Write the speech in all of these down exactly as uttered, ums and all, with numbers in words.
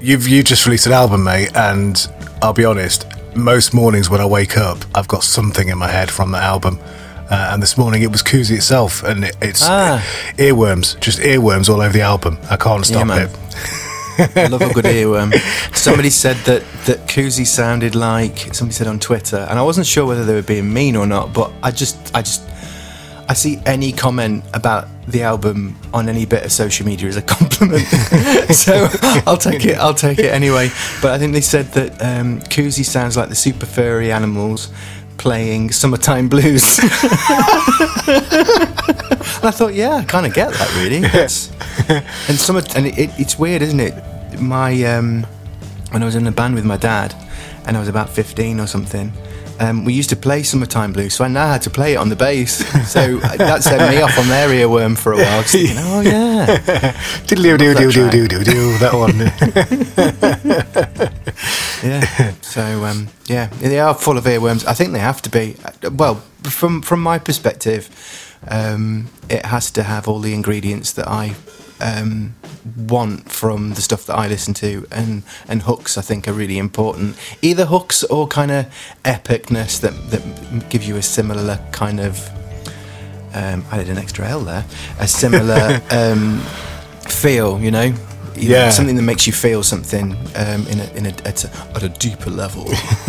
you've you just released an album, mate, and I'll be honest, most mornings when I wake up, I've got something in my head from that album. Uh, and this morning it was Koozie itself, and it, it's ah. earworms, just earworms all over the album. I can't stop yeah, it. I love a good earworm. Somebody said that, that Koozie sounded like, somebody said on Twitter, and I wasn't sure whether they were being mean or not, but I just, I just, I see any comment about the album on any bit of social media as a compliment. So I'll take it, I'll take it anyway. But I think they said that um, Koozie sounds like the Super Furry Animals playing Summertime Blues. And I thought, yeah, I kind of get that, really. It's, and summer, and it, it's weird, isn't it? My um, when I was in a band with my dad, and I was about fifteen or something, um, we used to play Summertime Blues, so I know how to play it on the bass. So that set me off on their earworm for a while. Just thinking, oh yeah, diddly do do do do do do that one. Yeah. So um, yeah, they are full of earworms. I think they have to be. Well, from from my perspective, um, it has to have all the ingredients that I um, want from the stuff that I listen to, and and hooks I think are really important. Either hooks or kind of epicness that that give you a similar kind of. Um, I did an extra L there. A similar um, feel, you know. You yeah, know, something that makes you feel something um, in a in a at, a at a deeper level.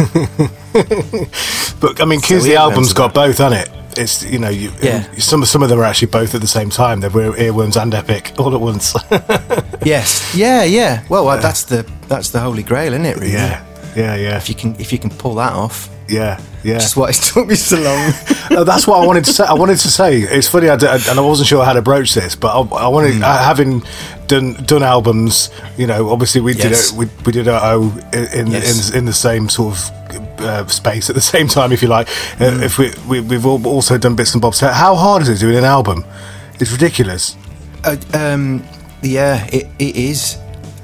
But I mean, So Koozie album's earworms got both, hasn't it? It's, you know, you, Yeah. some some of them are actually both at the same time. They're earworms and epic all at once. Yes, yeah, yeah. Well, well, that's the that's the holy grail, isn't it? Really? Yeah, yeah, yeah, If you can if you can pull that off. yeah, yeah. Which is why it took me so long. No, that's what I wanted to say. I wanted to say. It's funny, I d- and I wasn't sure how to broach this, but I, I wanted, Mm. uh, having done done albums. You know, obviously we did Yes. it. We, we did our O in in, Yes. in in the same sort of uh, space at the same time, if you like. Uh, Mm. If we, we we've all also done bits and bobs. How hard is it doing an album? It's ridiculous. Uh, um, yeah, it, it is.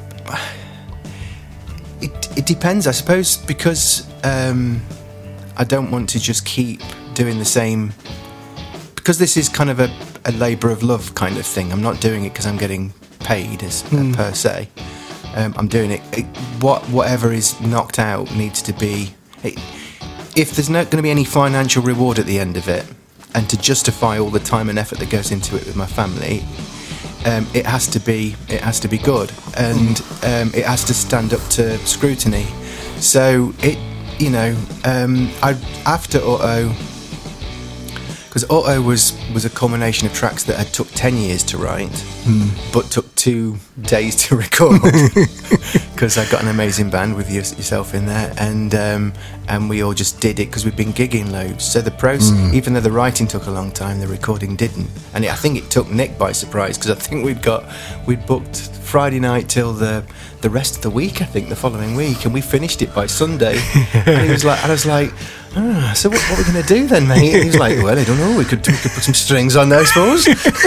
It it depends, I suppose, because um, I don't want to just keep doing the same. Because this is kind of a, a labour of love kind of thing. I'm not doing it because I'm getting paid as Mm. per se. Um, I'm doing it, it. What whatever is knocked out needs to be. It, if there's not going to be any financial reward at the end of it, and to justify all the time and effort that goes into it with my family, um, it has to be it has to be good, and um, it has to stand up to scrutiny. So it, you know, um, I after Auto, because Auto was was a culmination of tracks that had took ten years to write, Mm. but took two days to record. Because I got an amazing band with you, yourself in there, and um, and we all just did it because we've been gigging loads. So the process, Mm. even though the writing took a long time, the recording didn't. And it, I think it took Nick by surprise, because I think we'd got we'd booked Friday night till the the rest of the week. I think the following week, and we finished it by Sunday. And he was like, and I was like, ah, so what, what are we going to do then, mate? And he was like, well, I don't know. We could we could put some strings on there, I suppose.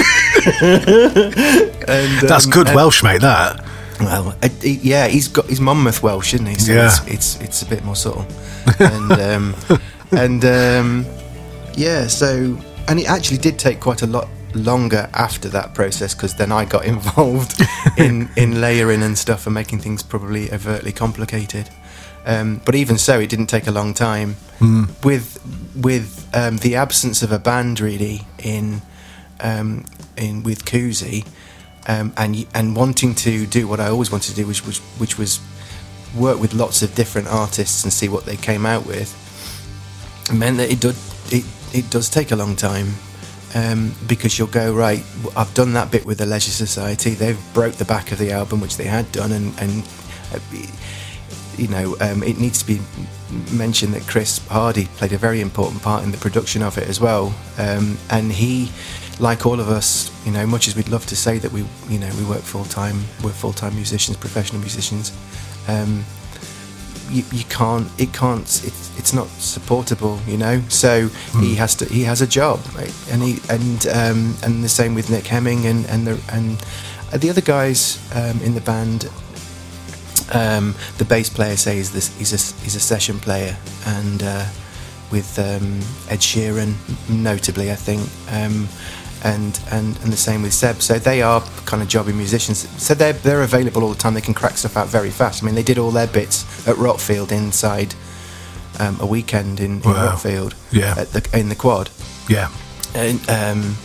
and, um, That's good and- Welsh, mate. That. well, uh, he, yeah, he's got he's Monmouth Welsh, isn't he? So Yeah. it's, it's it's a bit more subtle, and um, and um, yeah. So, and it actually did take quite a lot longer after that process, because then I got involved in in layering and stuff and making things probably overtly complicated. Um, but even so, it didn't take a long time. Mm. With with um, the absence of a band really in um, in with Koozie. Um, and y- and wanting to do what I always wanted to do, which was which was work with lots of different artists and see what they came out with, meant that it did it, it does take a long time, um, because you'll go, right, I've done that bit with the Leisure Society. They've broke the back of the album, which they had done, and and uh, you know um, it needs to be mentioned that Chris Hardy played a very important part in the production of it as well, um, and he. Like all of us, you know, much as we'd love to say that we, you know, we work full time, we're full time musicians, professional musicians. Um, you, you can't, it can't, it's, it's not supportable, you know. So mm. he has to, he has a job, right? And he, and um, and the same with Nick Hemming and and the and the other guys um, in the band. Um, the bass player says this, he's a he's a session player, and uh, with um, Ed Sheeran, notably, I think. Um, and, and and the same with Seb. So they are kind of jobby musicians. So they're they're available all the time. They can crack stuff out very fast. I mean, they did all their bits at Rockfield inside um, a weekend in, in wow. Rockfield. Yeah. At the, in the quad. Yeah. And um,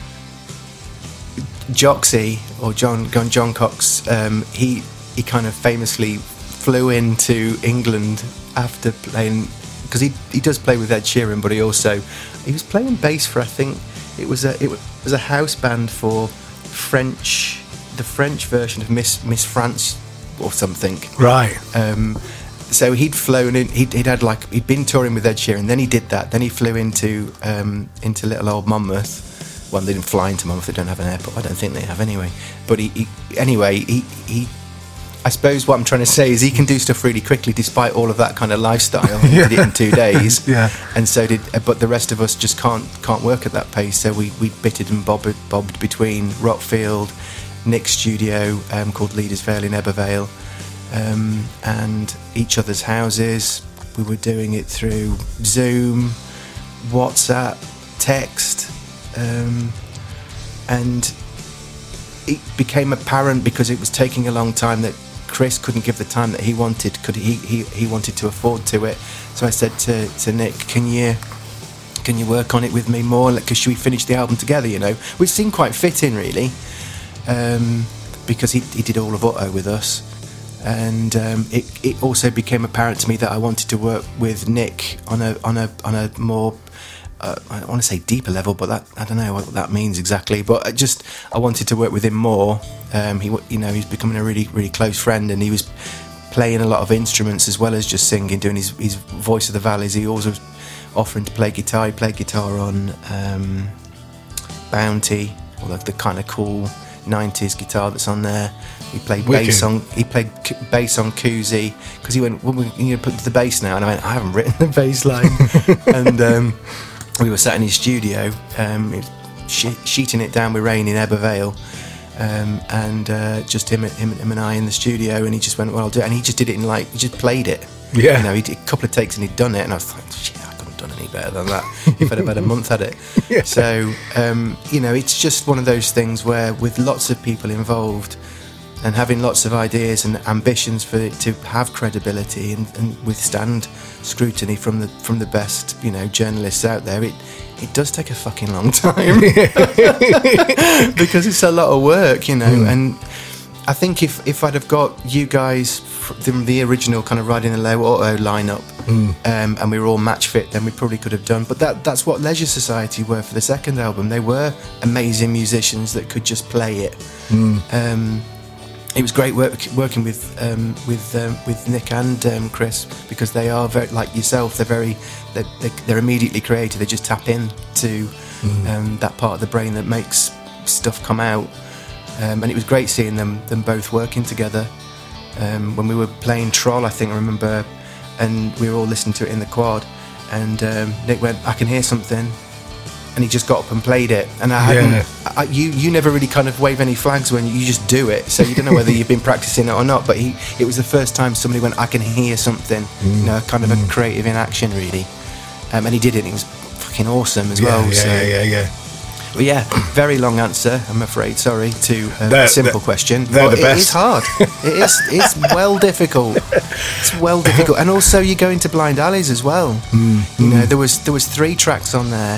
Joxy or John John Cox, um, he he kind of famously flew into England after playing, because he he does play with Ed Sheeran, but he also he was playing bass for, I think it was a it was a house band for French, the French version of Miss Miss France or something. Right. Um, so he'd flown in. He'd, he'd had like he'd been touring with Ed Sheeran. Then he did that. Then he flew into um, into little old Monmouth. Well, they didn't fly into Monmouth. They don't have an airport. I don't think they have anyway. But he, he anyway he he. I suppose what I'm trying to say is he can do stuff really quickly, despite all of that kind of lifestyle. He Yeah. did it in two days. Yeah. And so did. But the rest of us just can't can't work at that pace. So we we bitted and bobbed, bobbed between Rockfield, Nick's studio um, called Leaders Vale in Ebervale, um, and each other's houses. We were doing it through Zoom, WhatsApp, text, um, and it became apparent, because it was taking a long time, that Chris couldn't give the time that he wanted. Could he? He, he wanted to afford to it. So I said to, to Nick, "Can you can you work on it with me more? Because should we finish the album together? You know, which seemed quite fitting, really, um, because he he did all of Otto with us, and um, it it also became apparent to me that I wanted to work with Nick on a on a on a more Uh, I want to say deeper level, but that I don't know what that means exactly. But I just I wanted to work with him more. Um, he, you know, he's becoming a really, really close friend, and he was playing a lot of instruments as well as just singing, doing his, his Voice of the Valleys. He also was offering to play guitar. He played guitar on um, Bounty, or like the kind of cool nineties guitar that's on there. He played Wicked. bass on. He played k- bass on Koozie, because he went, "Well, we you know, put the bass now," and I went, "I haven't written the bass line," and. Um, We were sat in his studio, um, she- sheeting it down with rain in Ebervale, um, and uh, just him, him, him and I in the studio. And he just went, "Well, I'll do it." And he just did it in like, he just played it. Yeah. You know, he did a couple of takes and he'd done it, and I was like, "Shit, I couldn't have done any better than that if I'd have had a month at it." Yeah. So, um, you know, it's just one of those things where, with lots of people involved, and having lots of ideas and ambitions for it to have credibility and, and withstand scrutiny from the from the best, you know, journalists out there, it it does take a fucking long time because it's a lot of work, you know. Mm. And I think if if I'd have got you guys from the original kind of Riding the Low Auto lineup, mm. um, and we were all match fit, then we probably could have done. But that that's what Leisure Society were for the second album. They were amazing musicians that could just play it. Mm. Um, It was great work, working with um, with um, with Nick and um, Chris, because they are very like yourself. They're very they're, they're immediately creative. They just tap into mm. um, that part of the brain that makes stuff come out. Um, and it was great seeing them them both working together. Um, when we were playing Troll, I think I remember, and we were all listening to it in the quad. And um, Nick went, "I can hear something." And he just got up and played it, and I hadn't. Yeah. I, you you never really kind of wave any flags when you just do it, so you don't know whether you've been practicing it or not. But he, it was the first time somebody went, "I can hear something," mm. you know, kind of mm. a creative in action, really. Um, and he did it. And it was fucking awesome as yeah, well. Yeah, so. yeah, yeah, yeah. But yeah, very long answer, I'm afraid. Sorry to uh, they're, a simple they're, question. They're but the best. It is hard. It is. It's well difficult. It's well difficult, and also you go into Blind Alleys as well. Mm. You know, there was there was three tracks on there.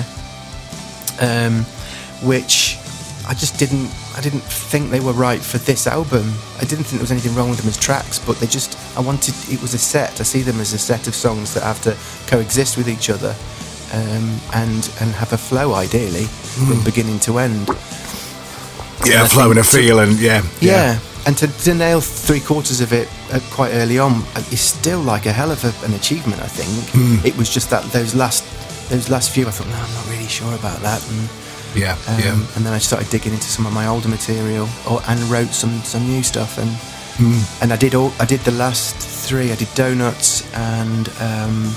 Um, which I just didn't I didn't think they were right for this album. I didn't think there was anything wrong with them as tracks, but they just I wanted it was a set. I see them as a set of songs that have to coexist with each other, um, and and have a flow ideally mm. from beginning to end. Yeah, and flow and a feel, and yeah, yeah. Yeah, and to, to nail three quarters of it uh, quite early on is still like a hell of a, an achievement. I think mm. it was just that those last. Those last few, I thought, no, I'm not really sure about that. And, yeah, um, yeah. And then I started digging into some of my older material, or, and wrote some, some new stuff. And mm. and I did all. I did the last three. I did Donuts and. Um,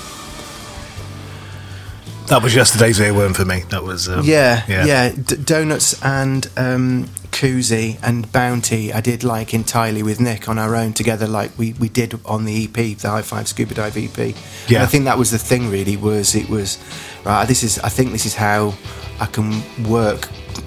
that was Yesterday's Earworm for me. That was um, yeah, yeah, yeah. D- Donuts and um, Koozie and Bounty. I did like entirely with Nick on our own together, like we, we did on the E P, the High Five Scuba Dive E P. Yeah, and I think that was the thing. Really, was it was right. This is. I think this is how I can work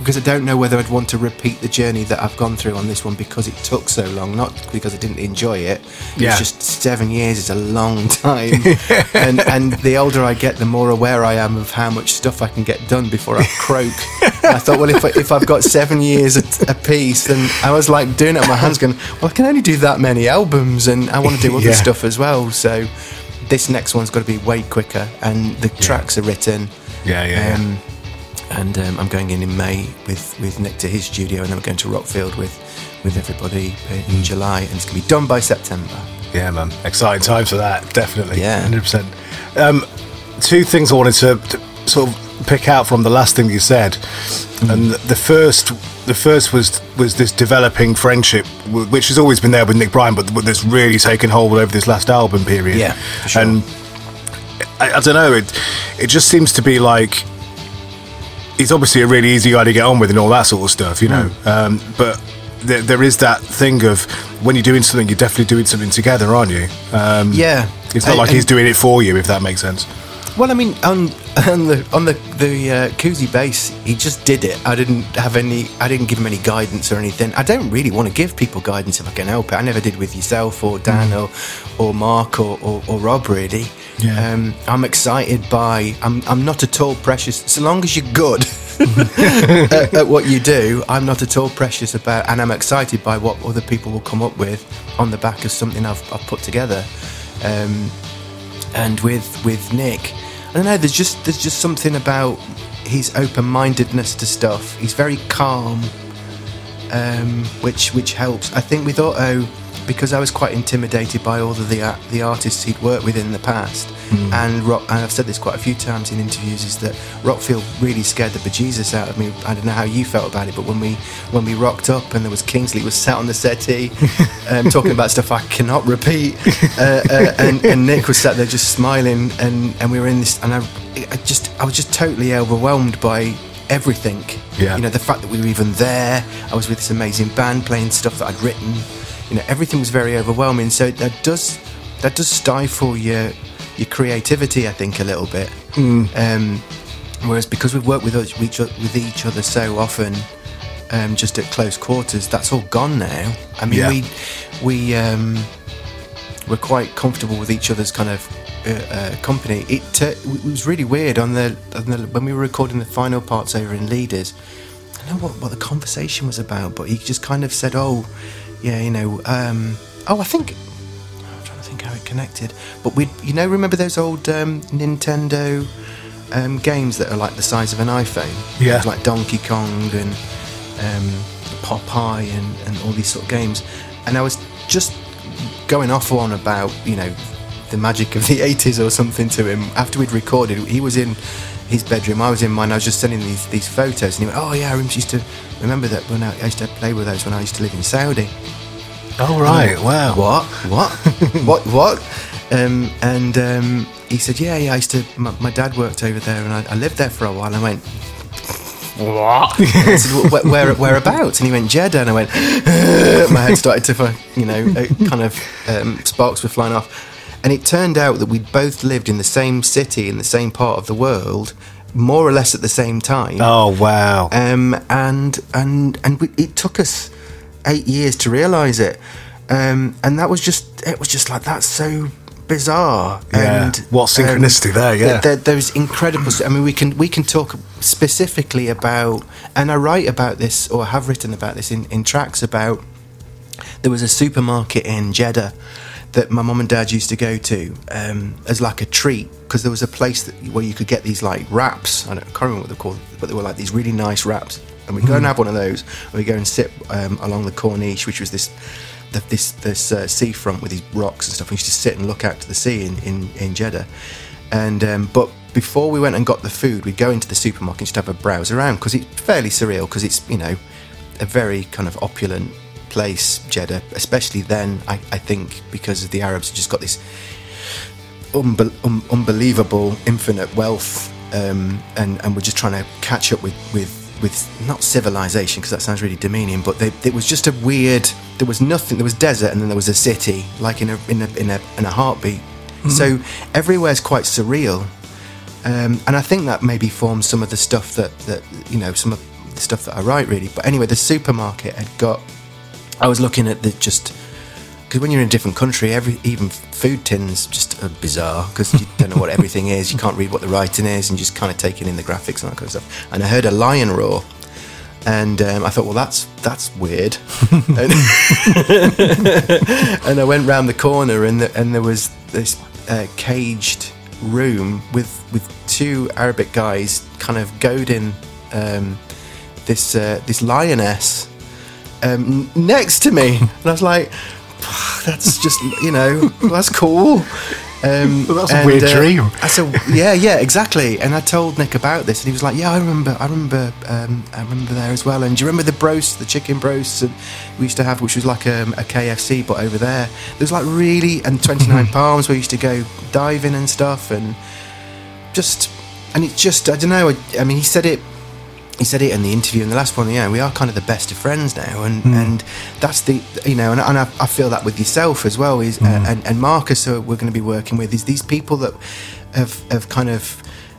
because I don't know whether I'd want to repeat the journey that I've gone through on this one because it took so long, not because I didn't enjoy it. Yeah. It's just seven years is a long time, and and the older I get, the more aware I am of how much stuff I can get done before I croak. I thought, well, if I, if I've got seven years a, a piece, then I was like doing it on my hands, going, well, I can only do that many albums, and I want to do other Yeah. stuff as well. So this next one's got to be way quicker, and the tracks are written. Yeah, yeah, Um, and um, I'm going in in May with, with Nick to his studio, and then we're going to Rockfield with, with everybody in July, and it's going to be done by September. yeah. Yeah, man. Exciting times for that, definitely. Yeah. one hundred percent. Um, two things I wanted to, to sort of pick out from the last thing you said. Mm. And the first the first was was this developing friendship, w- which has always been there with Nick Bryan, but that's really taken hold over this last album period. Yeah, for sure. And I, I don't know, it it just seems to be like he's obviously a really easy guy to get on with and all that sort of stuff, you know. Mm. Um, but there, there is that thing of when you're doing something, you're definitely doing something together, aren't you? Um, Yeah. It's not And- like he's and- doing it for you, if that makes sense. Well, I mean, on on the on the the uh, Kuzi bass, he just did it. I didn't have any. I didn't give him any guidance or anything. I don't really want to give people guidance if I can help it. I never did with yourself or Dan mm. or or Mark or, or, or Rob. Really, Yeah. um, I'm excited by. I'm I'm not at all precious. So long as you're good at, at what you do, I'm not at all precious about. And I'm excited by what other people will come up with on the back of something I've, I've put together. Um, and with with Nick, I don't know. There's just there's just something about his open-mindedness to stuff. He's very calm, um, which which helps. I think with Otto, because I was quite intimidated by all of the uh, the artists he'd worked with in the past, mm. and rock, and I've said this quite a few times in interviews, is that Rockfield really scared the bejesus out of me. I don't know how you felt about it, but when we when we rocked up and there was Kingsley was sat on the settee, um, talking about stuff I cannot repeat, uh, uh, and, and Nick was sat there just smiling, and, and we were in this, and I, I just I was just totally overwhelmed by everything. Yeah. You know, the fact that we were even there. I was with this amazing band playing stuff that I'd written. You know, everything was very overwhelming. So that does that does stifle your your creativity, I think, a little bit. Mm. Um, whereas because we've worked with each with each other so often, um, just at close quarters, that's all gone now. I mean, Yeah. we we um, we're quite comfortable with each other's kind of uh, uh, company. It, uh, it was really weird on the, on the when we were recording the final parts over in Leaders. I don't know what, what the conversation was about, but he just kind of said, "Oh, yeah, you know, um, oh, I think I'm trying to think how it connected." But we, you know, remember those old um, Nintendo um, games that are like the size of an iPhone? Yeah. Like Donkey Kong and um, Popeye and, and all these sort of games. And I was just going off on about, you know, the magic of the eighties or something to him after we'd recorded. He was in his bedroom, I was in mine. I was just sending these these photos, and he went, "Oh yeah, I used to remember that when I, I used to play with those when I used to live in Saudi." Oh right, Um, wow. What? What? what? What? Um, and um, he said, "Yeah, yeah. I used to. My, my dad worked over there, and I, I lived there for a while." And I went, "What?" And I said, "Where, where, whereabouts?" And he went, "Jeddah." And I went, my head started to, you know, kind of um, sparks were flying off. And it turned out that we'd both lived in the same city in the same part of the world, more or less at the same time. Oh wow. Um, and and and we, it took us eight years to realise it. Um, and that was just it was just like that's so bizarre. Yeah. And What synchronicity there, yeah. th- th- There's incredible. I mean, we can we can talk specifically about, and I write about this or have written about this in, in tracks about. There was a supermarket in Jeddah that my mum and dad used to go to um, as like a treat, because there was a place that, where you could get these like wraps. I, don't, I can't remember what they're called, but they were like these really nice wraps. And we'd go mm. and have one of those, and we'd go and sit um, along the Corniche, which was this the, this this uh, seafront with these rocks and stuff. We used to sit and look out to the sea in, in, in Jeddah. And um, but before we went and got the food, we'd go into the supermarket and just have a browse around, because it's fairly surreal, because it's, you know, a very kind of opulent place, Jeddah, especially then. I, I think because of the Arabs have just got this unbe- um, unbelievable infinite wealth, um, and and we're just trying to catch up with with, with not civilization, because that sounds really demeaning, but they, it was just a weird. There was nothing. There was desert, and then there was a city, like in a in a in a, in a heartbeat. Mm-hmm. So everywhere's quite surreal, um, and I think that maybe forms some of the stuff that that you know some of the stuff that I write, really. But anyway, the supermarket had got. I was looking at the just because when you're in a different country, every even food tins just are bizarre because you don't know what everything is. You can't read what the writing is, and you just kind of taking in the graphics and that kind of stuff. And I heard a lion roar. And um, I thought, well, that's that's weird. and, and I went round the corner, and the, and there was this uh, caged room with with two Arabic guys kind of goading um, this uh, this lioness um, next to me, and I was like, that's just, you know, that's cool. Um, well, that's a and, weird uh, dream. I said, yeah, yeah, exactly. And I told Nick about this, and he was like, yeah, I remember, I remember, um, I remember there as well. And do you remember the broast, the chicken broast that we used to have, which was like a, a K F C, but over there, there was like really, and twenty-nine Palms, where we used to go diving and stuff, and just, and it just, I don't know. I, I mean, he said it. He said it in the interview in the last one. Yeah, we are kind of the best of friends now, and, mm. and that's the, you know, and, and I, I feel that with yourself as well. Is mm. uh, and, and Marcus, who we're going to be working with, is these people that have have kind of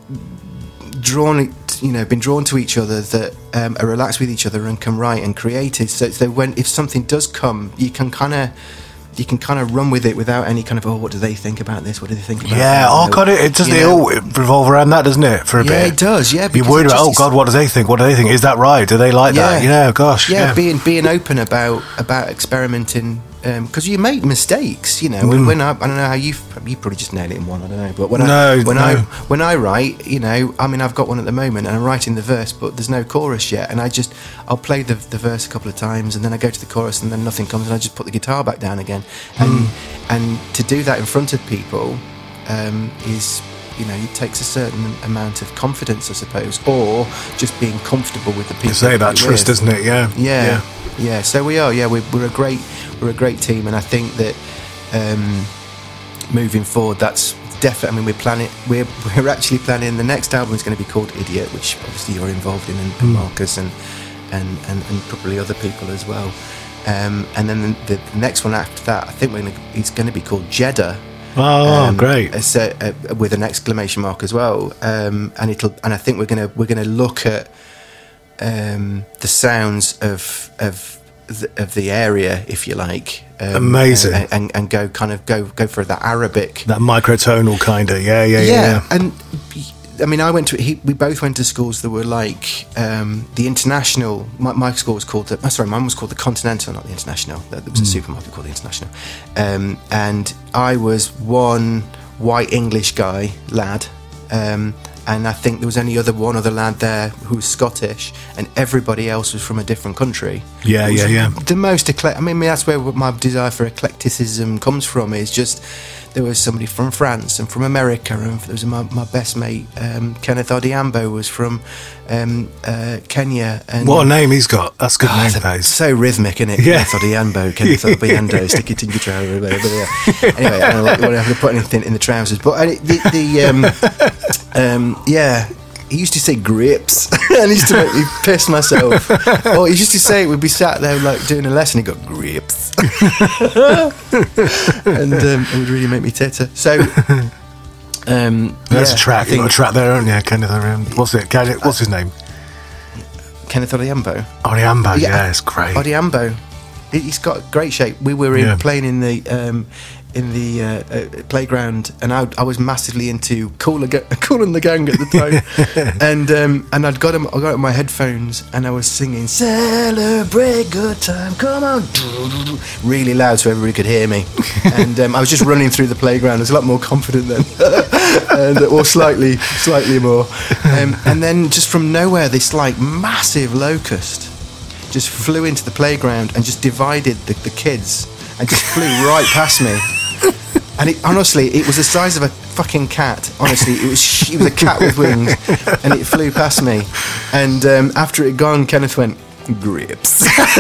drawn it, you know, been drawn to each other, that um, are relaxed with each other and can write and create it. So, so when if something does come, you can kind of. You can kind of run with it without any kind of, oh, what do they think about this? What do they think about yeah, that? oh, God, it, it doesn't it all revolve around that, doesn't it, for a yeah, bit? Yeah, it does, yeah. You're worried about, oh, God, what do they think? What do they think? Is that right? Do they like yeah. that? You know, gosh. Yeah, yeah. being being open about about experimenting, because um, you make mistakes, you know. Mm. When, when I, I don't know how you, you probably just nailed it in one, I don't know. But when no, I when no. I when I write, you know, I mean, I've got one at the moment, and I'm writing the verse, but there's no chorus yet, and I just, I'll play the the verse a couple of times, and then I go to the chorus, and then nothing comes, and I just put the guitar back down again, and mm. and to do that in front of people um, is, you know, it takes a certain amount of confidence, I suppose, or just being comfortable with the people. You say that trust, isn't it? Yeah. yeah, yeah, yeah. So we are. Yeah, we're, we're a great, we're a great team, and I think that um, moving forward, that's definitely. I mean, we're planning. We're we're actually planning. The next album is going to be called Idiot, which obviously you're involved in, and, and mm. Marcus, and, and and and probably other people as well. Um, and then the, the next one after that, I think we're gonna, it's going to be called Jeddah. Oh, um, great! So, uh, with an exclamation mark as well, um, and it'll. And I think we're gonna we're gonna look at um, the sounds of of the, of the area, if you like. Um, Amazing, and, and and go kind of go go for that Arabic, that microtonal kind of. Yeah, yeah, yeah. Yeah, yeah. and. I mean, I went to. He, we both went to schools that were like um, the International. My, my school was called. The, oh, sorry, mine was called the Continental, not the International. There was mm. a supermarket called the International, um, and I was one white English guy lad, um, and I think there was only other one other lad there who was Scottish, and everybody else was from a different country. Yeah, yeah, yeah. The most eclectic. I mean, that's where my desire for eclecticism comes from. Is just. There was somebody from France and from America, and there was my, my best mate, um, Kenneth Odhiambo, was from um, uh, Kenya. And what a name he's got! That's a good oh, name, it's Pace. So rhythmic, isn't it? Yeah. Kenneth Odhiambo, Kenneth Odhiambo, stick it in your trousers. Anyway, I don't want to have to put anything in the trousers, but uh, the, the um, um, yeah. He used to say grapes, and he used to make me piss myself. Or he used to say, we'd be sat there like doing a lesson, he'd go, grapes. And um, it would really make me titter. So, um, there's yeah, a track, you've got a track there, haven't you? Kenneth, um, what's it? What's his name? Kenneth Odhiambo. Odhiambo, yeah, yeah, it's great. Odhiambo. He's got great shape. We were in, yeah. playing in the um, in the uh, uh, playground, and I, I was massively into Kool and the Gang at the time, and um, and I'd got him, I got it my headphones, and I was singing "Celebrate Good Time, Come On," really loud so everybody could hear me, and um, I was just running through the playground. I was a lot more confident then, and, or slightly slightly more, um, and then just from nowhere, this like massive locust just flew into the playground and just divided the, the kids and just flew right past me. And it, honestly, it was the size of a fucking cat. Honestly, it was it was a cat with wings, and it flew past me. And um, after it had gone, Kenneth went, "Grips."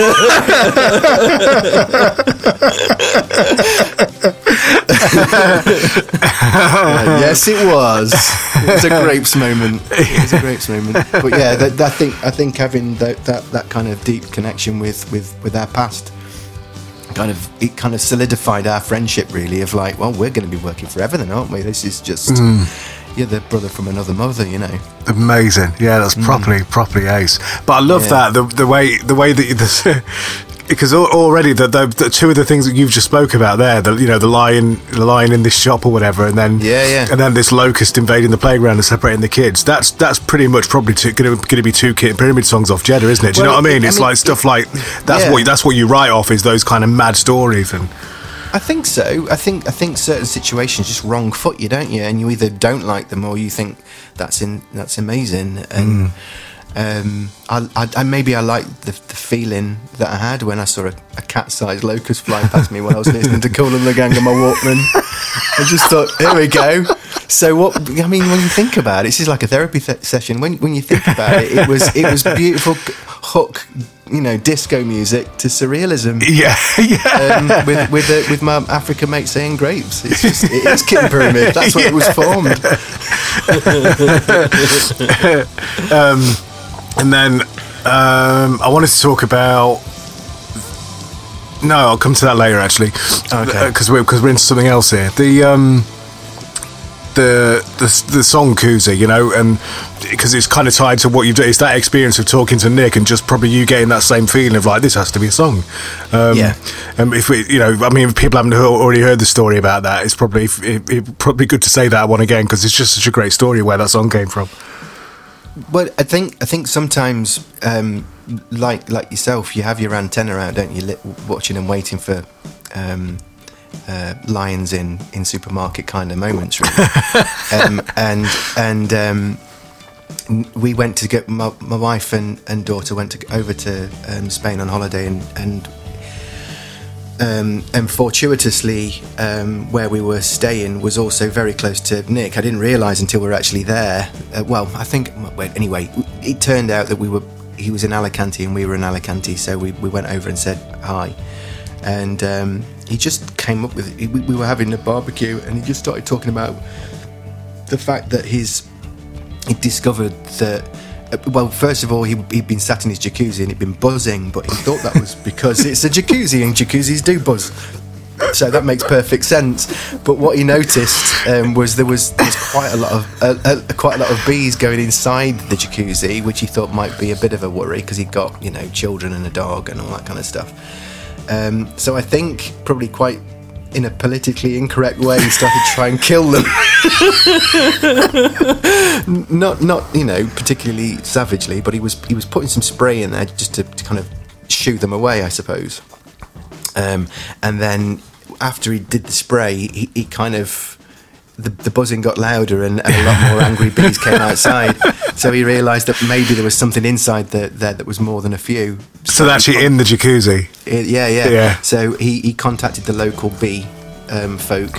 uh, yes, it was. It was a grapes moment. It was a grapes moment. But yeah, that, that, I think I think having that, that that kind of deep connection with with with our past. Kind of, it kind of solidified our friendship, really. Of like, well, we're going to be working forever, then, aren't we? This is just, mm. you're the brother from another mother, you know. Amazing, yeah, that's properly mm. properly ace. But I love yeah. that the the way the way that you, the, because already the, the, the two of the things that you've just spoke about there, the you know the lion the lion in this shop or whatever, and then yeah, yeah. and then this locust invading the playground and separating the kids. That's that's pretty much probably going to be two Kid Pyramid songs off Jeddah, isn't it? Do you well, know what I mean? It, it's I mean, like stuff it, like that's yeah. what that's what you write off is those kind of mad stories. And I think so. I think I think certain situations just wrong foot you, don't you? And you either don't like them or you think that's in that's amazing. And mm. um, I, I, I maybe I like the, the feeling that I had when I saw a, a cat-sized locust flying past me when I was listening to Kool and the Gang on my Walkman. I just thought, here we go. So what? I mean, when you think about it, this is like a therapy th- session. When when you think about it, it was it was beautiful hook, you know, disco music to surrealism. Yeah, yeah. Um, with with uh, with my African mate saying grapes. It's just it is Kid Pyramid. That's what yeah. it was formed. um, and then um, I wanted to talk about. No, I'll come to that later. Actually, okay, because we're because we're into something else here. The um. The, the the song Kuzi, you know, and because it's kind of tied to what you've done. It's that experience of talking to Nick and just probably you getting that same feeling of like, this has to be a song. Um, yeah. And if we, you know, I mean, if people haven't already heard the story about that, it's probably it, it probably good to say that one again because it's just such a great story where that song came from. Well, I think I think sometimes, um, like like yourself, you have your antenna out, don't you, li- watching and waiting for. Um, Uh, lions in, in supermarket kind of moments, really. um, and and um, we went to get my, my wife and, and daughter went to, over to um, Spain on holiday, and and um, and fortuitously, um, where we were staying was also very close to Nick. I didn't realise until we were actually there. Uh, well, I think well, anyway, it turned out that we were he was in Alicante and we were in Alicante, so we, we went over and said hi. And um, he just came up with it. We, we were having a barbecue, and he just started talking about the fact that he's he discovered that. Uh, well, first of all, he, he'd been sat in his jacuzzi and he'd been buzzing, but he thought that was because it's a jacuzzi and jacuzzis do buzz. So that makes perfect sense. But what he noticed um, was there was there was quite a lot of uh, uh, quite a lot of bees going inside the jacuzzi, which he thought might be a bit of a worry because he'd got you know children and a dog and all that kind of stuff. Um, so I think probably quite in a politically incorrect way he started to try and kill them. not not you know particularly savagely, but he was he was putting some spray in there just to, to kind of shoo them away, I suppose. Um, and then after he did the spray, he, he kind of the, the buzzing got louder and, and a lot more angry bees came outside. So he realised that maybe there was something inside the, there that was more than a few. So, so actually in the jacuzzi? It, yeah, yeah, yeah. So he, he contacted the local bee um, folk.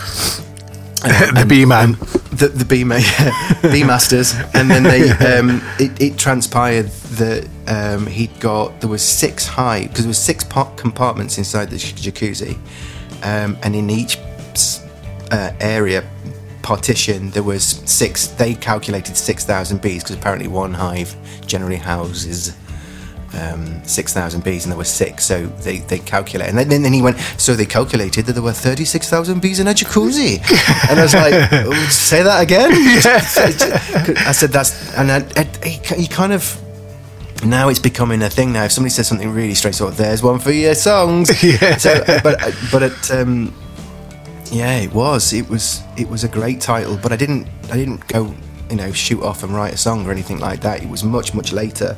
Um, the bee man. The, the bee, ma- yeah, bee masters. And then they um, it, it transpired that um, he'd got, there was six hive, because there was six pot compartments inside the jacuzzi. Um, and in each uh, area partition there was six, they calculated six thousand bees, because apparently one hive generally houses um, six thousand bees, and there were six, so they, they calculated, and then, then he went, so they calculated that there were thirty-six thousand bees in a jacuzzi. And I was like, oh, say that again? Yeah. I said that's, and I, I, he, he kind of, now it's becoming a thing now. If somebody says something really straight, sort of, there's one for your songs. Yeah. So, but but it, um, yeah, it was. It was. It was a great title. But I didn't. I didn't go, you know, shoot off and write a song or anything like that. It was much much later.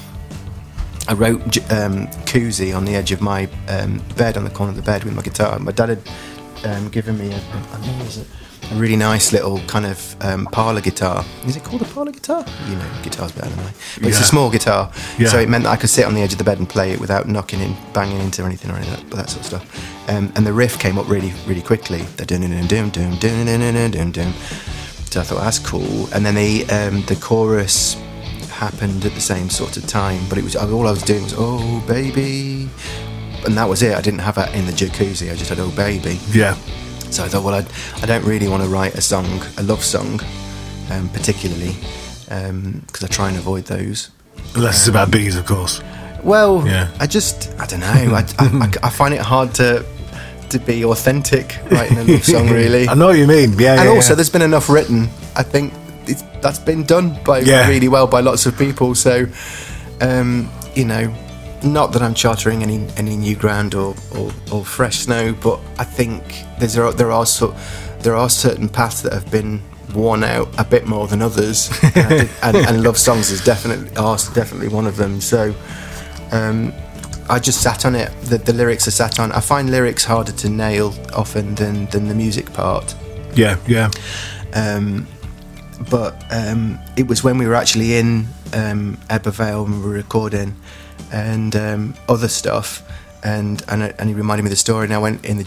I wrote um, Kuzi on the edge of my um, bed, on the corner of the bed with my guitar. My dad had um, given me a, I think it was a, a really nice little kind of um, parlour guitar. Is it called a parlour guitar? You know, guitar's better than I. But yeah. It's a small guitar, yeah. So it meant that I could sit on the edge of the bed and play it without knocking in, banging into anything or any of that, that sort of stuff. Um, and the riff came up really, really quickly. The dun dun dun dun dun dun dun dun dun. So I thought that's cool. And then the um, the chorus happened at the same sort of time, but it was all I was doing was oh baby, and that was it. I didn't have that in the jacuzzi. I just had oh baby. Yeah. So I thought, well, I, I don't really want to write a song, a love song, um, particularly, because um, I try and avoid those. Unless um, it's about bees, of course. Well, yeah. I just, I don't know. I, I, I, I find it hard to to be authentic writing a love song, really. I know what you mean. Yeah, and yeah, also yeah. there's been enough written. I think it's, that's been done by Yeah. really well by lots of people. So, um, you know, not that I'm chartering any any new ground or, or, or fresh snow, but I think there's there are there are, so, there are certain paths that have been worn out a bit more than others, and, I think, and, and love songs is definitely are definitely one of them. So. Um, I just sat on it. The, the lyrics are sat on. I find lyrics harder to nail often than, than the music part. Yeah, yeah. Um, but um, it was when we were actually in um, Ebervale and we were recording and um, other stuff. And and, I, and he reminded me of the story. And I went in the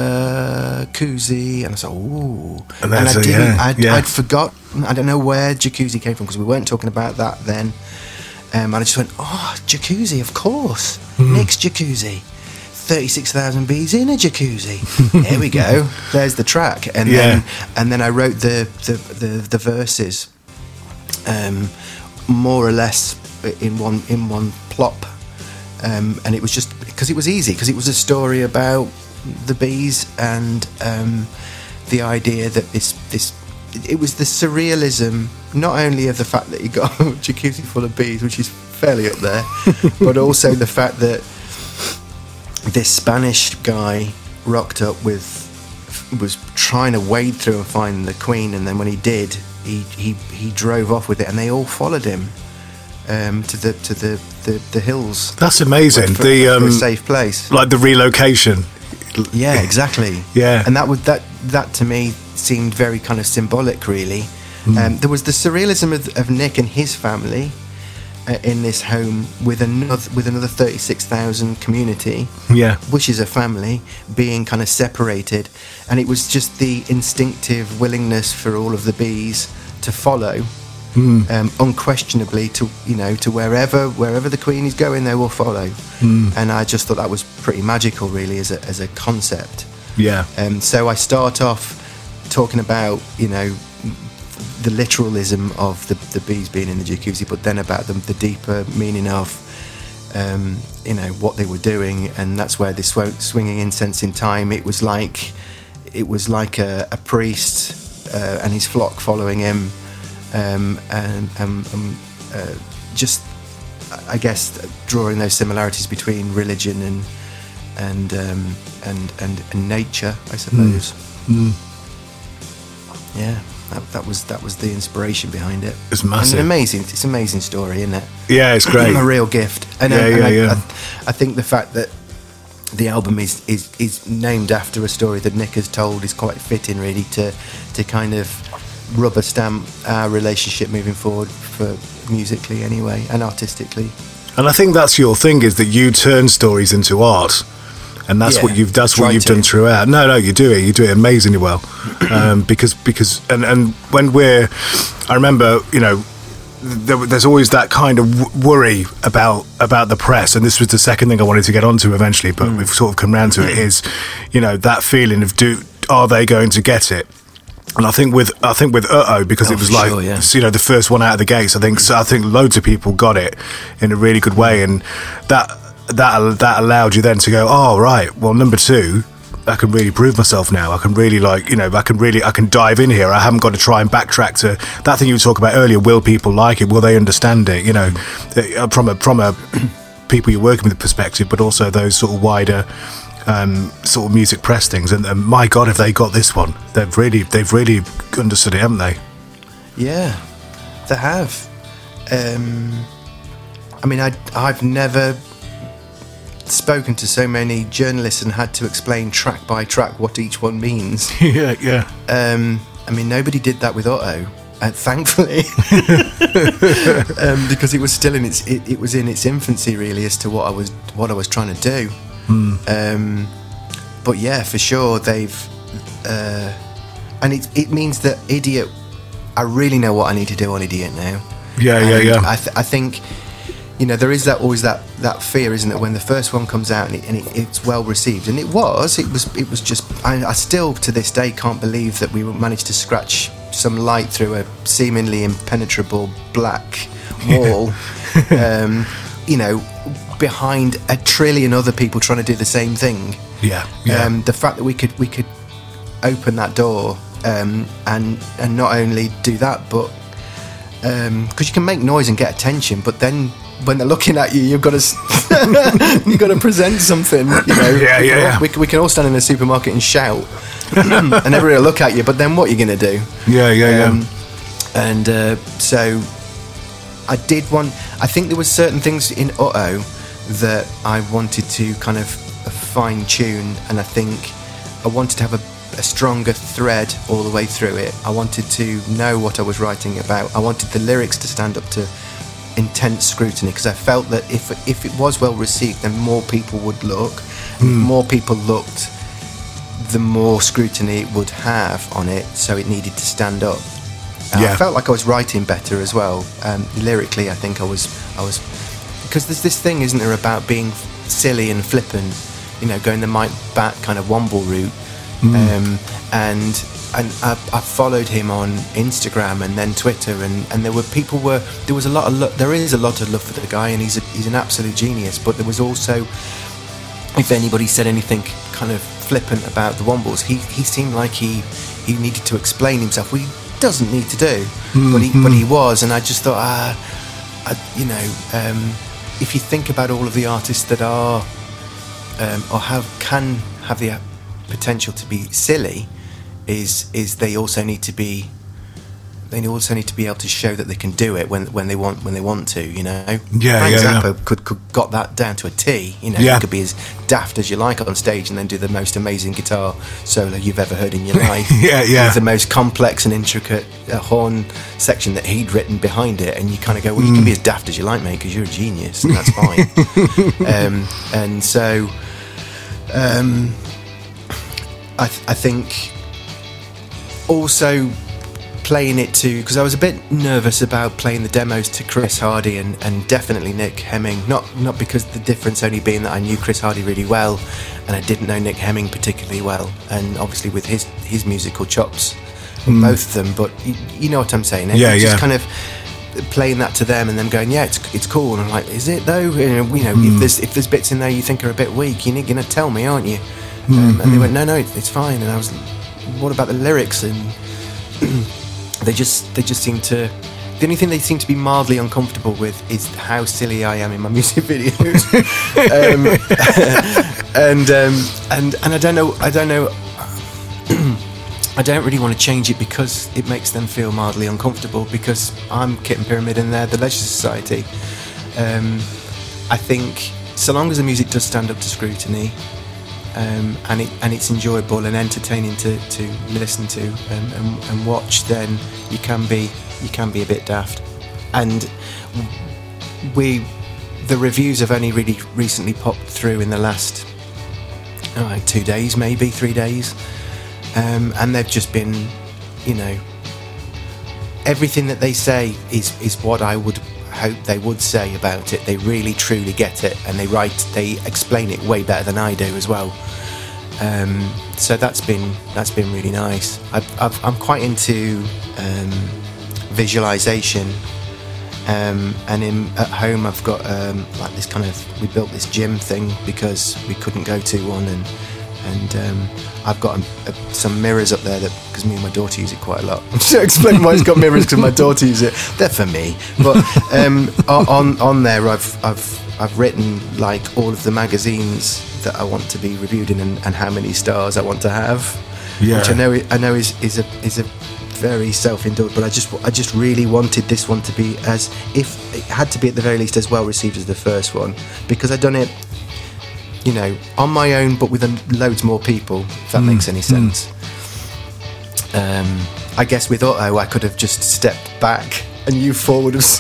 jacuzzi, and I was like, "Ooh!" And, and I that's a- didn't. yeah, I'd, yeah. I'd forgotten. I don't know where jacuzzi came from because we weren't talking about that then. Um, and I just went, "Oh, jacuzzi, of course, Mm-hmm. Nick's jacuzzi, thirty-six thousand bees in a jacuzzi." There we go. There's the track, and Yeah. then and then I wrote the the the, the verses, um, more or less in one in one plop. Um, and it was just because it was easy, because it was a story about the bees and um, the idea that this this it was the surrealism, not only of the fact that you got a jacuzzi full of bees, which is fairly up there, but also the fact that this Spanish guy rocked up with was trying to wade through and find the queen, and then when he did, he he, he drove off with it, and they all followed him. Um, to the to the, the, the hills. That's amazing. For, the for um, a safe place. like the relocation. Yeah, exactly. Yeah. and that would that that to me seemed very kind of symbolic, really. Mm. Um, there was the surrealism of, of Nick and his family uh, in this home with another with another thirty-six thousand community. Yeah. Which is a family being kind of separated, and it was just the instinctive willingness for all of the bees to follow. Mm. Um, unquestionably, to you know, to wherever wherever the queen is going, they will follow. Mm. And I just thought that was pretty magical, really, as a as a concept. Yeah. Um, so I start off talking about you know the literalism of the the bees being in the jacuzzi, but then about the, the deeper meaning of um, you know what they were doing, and that's where this sw- swinging incense in time. It was like it was like a, a priest uh, and his flock following him. Um, and um, um, uh, just, I guess, drawing those similarities between religion and and um, and, and and nature, I suppose. Mm. Mm. Yeah, that, that was that was the inspiration behind it. It's massive. And an amazing, it's an amazing story, isn't it? Yeah, it's great. A real gift. And, yeah, I, and yeah, I, yeah. I, I think the fact that the album is, is is named after a story that Nick has told is quite fitting, really, to to kind of rubber stamp our relationship moving forward, for musically anyway and artistically. And I think that's your thing, is that you turn stories into art, and that's Yeah, what you've that's what try you've to. done throughout. No, no, you do it. You do it amazingly well. um, because because and and when we're, I remember, you know, there, there's always that kind of w- worry about about the press, and this was the second thing I wanted to get onto eventually, but mm. we've sort of come round to it. Is, you know, that feeling of do are they going to get it? And I think with I think with Uh-oh, because Oh, it was for like sure, yeah. you know the first one out of the gates. I think so I think loads of people got it in a really good way, and that that that allowed you then to go, oh right, well number two, I can really prove myself now. I can really like you know I can really I can dive in here. I haven't got to try and backtrack to that thing you were talking about earlier. Will people like it? Will they understand it? You know, from a from a people you're working with perspective, but also those sort of wider. Um, sort of music press things, and, and my God, if they got this one, they've really, they've really understood it, haven't they? Yeah, they have. Um, I mean, I, I've never spoken to so many journalists and had to explain track by track what each one means. yeah, yeah. Um, I mean, nobody did that with Otto, uh, thankfully, um, because it was still in its, it, it was in its infancy, really, as to what I was, what I was trying to do. Mm. Um, but yeah, for sure they've, uh, and it it means that Idiot. I really know what I need to do on Idiot now. Yeah, and yeah, yeah. I, th- I think, you know, there is that always that, that fear, isn't it, when the first one comes out and, it, and it, it's well received, and it was. It was. It was just. I, I still to this day can't believe that we managed to scratch some light through a seemingly impenetrable black wall. um, you know, behind a trillion other people trying to do the same thing. Yeah, yeah. Um, the fact that we could we could open that door um, and and not only do that, but because um, you can make noise and get attention, but then when they're looking at you, you've got to you've got to present something. You know, yeah, yeah. yeah. We, we can all stand in the supermarket and shout, and everybody will look at you. But then what are you going to do? Yeah, yeah, um, yeah. And uh, so I did want. I think there were certain things in Utto that I wanted to kind of fine tune, and I think I wanted to have a, a stronger thread all the way through it. I wanted to know what I was writing about. I wanted the lyrics to stand up to intense scrutiny, because I felt that if if it was well received, then more people would look. Mm. If more people looked, the more scrutiny it would have on it, so it needed to stand up. Uh, yeah. I felt like I was writing better as well. Um, lyrically, I think I was, I was, because there's this thing, isn't there, about being silly and flippant, you know, going the Mike Batt kind of Womble route. Mm. Um, and and I, I followed him on Instagram and then Twitter, and, and there were people were there was a lot of lo- there is a lot of love for the guy, and he's a, he's an absolute genius. But there was also, if anybody said anything kind of flippant about the Wombles, he he seemed like he he needed to explain himself. Well, he doesn't need to do, mm-hmm. but he but he was, and I just thought, ah, I, you know, um, if you think about all of the artists that are um, or have can have the potential to be silly, is is they also need to be they also need to be able to show that they can do it when when they want when they want to, you know. Yeah, Frank yeah, Zappa yeah. could could got that down to a T. You know, yeah. you could be as daft as you like on stage and then do the most amazing guitar solo you've ever heard in your life. yeah, yeah. With the most complex and intricate uh, horn section that he'd written behind it, and you kind of go, well, you mm. can be as daft as you like, mate, because you're a genius, and that's fine. um, and so, um, I, th- I think also playing it to, because I was a bit nervous about playing the demos to Chris Hardy and, and definitely Nick Hemming, not not because the difference only being that I knew Chris Hardy really well and I didn't know Nick Hemming particularly well, and obviously with his his musical chops, mm. both of them, but you, you know what I'm saying, yeah, it's yeah. just kind of playing that to them and them going, yeah, it's it's cool, and I'm like, is it though? You know, you know mm. if there's if there's bits in there you think are a bit weak, you're going to tell me, aren't you? Mm. Um, and they went, no, no, it's fine. And I was, what about the lyrics? And they just they just seem to, the only thing they seem to be mildly uncomfortable with is how silly I am in my music videos. um, and um, and and I don't know I don't know I don't really want to change it because it makes them feel mildly uncomfortable, because I'm Kitten Pyramid and they're the Leisure Society. Um, I think so long as the music does stand up to scrutiny, Um, and it and it's enjoyable and entertaining to, to listen to and, and, and watch, then you can be you can be a bit daft. And we the reviews have only really recently popped through in the last oh, like two days, maybe three days, um, and they've just been, you know, everything that they say is is what I would hope they would say about it. They really truly get it, and they write they explain it way better than I do as well. Um, so that's been that's been really nice. I've, I've, I'm quite into um, visualization, um, and in at home I've got um, like this kind of we built this gym thing because we couldn't go to one, and and um, I've got a, a, some mirrors up there that because me and my daughter use it quite a lot. I'm just explaining why it's got mirrors, because my daughter uses it. They're for me, but um, on on there I've I've I've written like all of the magazines that I want to be reviewed in, and, and how many stars I want to have. Yeah. Which I know I know is is a is a very self-indulged, but I just I just really wanted this one to be as, if it had to be at the very least as well received as the first one, because I'd done it, you know, on my own, but with loads more people, if that mm. makes any sense. Mm. Um, I guess with Utto, I could have just stepped back and you four would have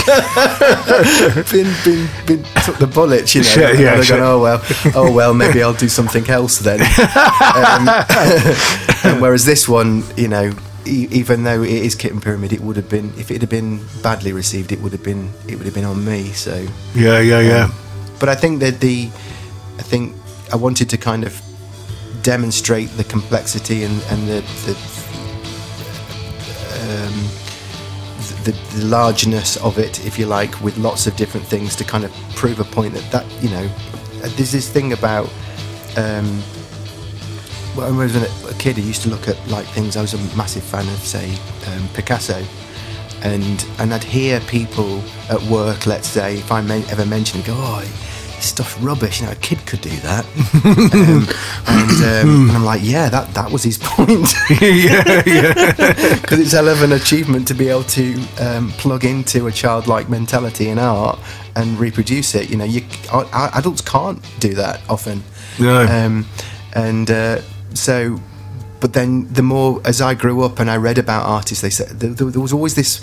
been, been, been took the bullet, you know. Sure, yeah, and sure. gone, oh well, oh well, maybe I'll do something else then. um, and whereas this one, you know, e- even though it is Kitten Pyramid, it would have been, if it had been badly received, it would have been, it would have been on me. So yeah, yeah, yeah. Um, but I think that the, I think I wanted to kind of demonstrate the complexity and, and the the, um, the, the largeness of it, if you like, with lots of different things to kind of prove a point that that you know, there's this thing about. Um, well, when I was a kid, I used to look at like things. I was a massive fan of, say, um, Picasso, and and I'd hear people at work, let's say, if I may, ever mention it, go, oh, this stuff's rubbish. You know, a kid could do that, um, and, um, and I'm like, yeah, that that was his point. yeah, yeah. Because it's a hell of an achievement to be able to um, plug into a childlike mentality in art and reproduce it. You know, you adults can't do that often. No. Um, and uh, so, but then the more as I grew up and I read about artists, they said there, there was always this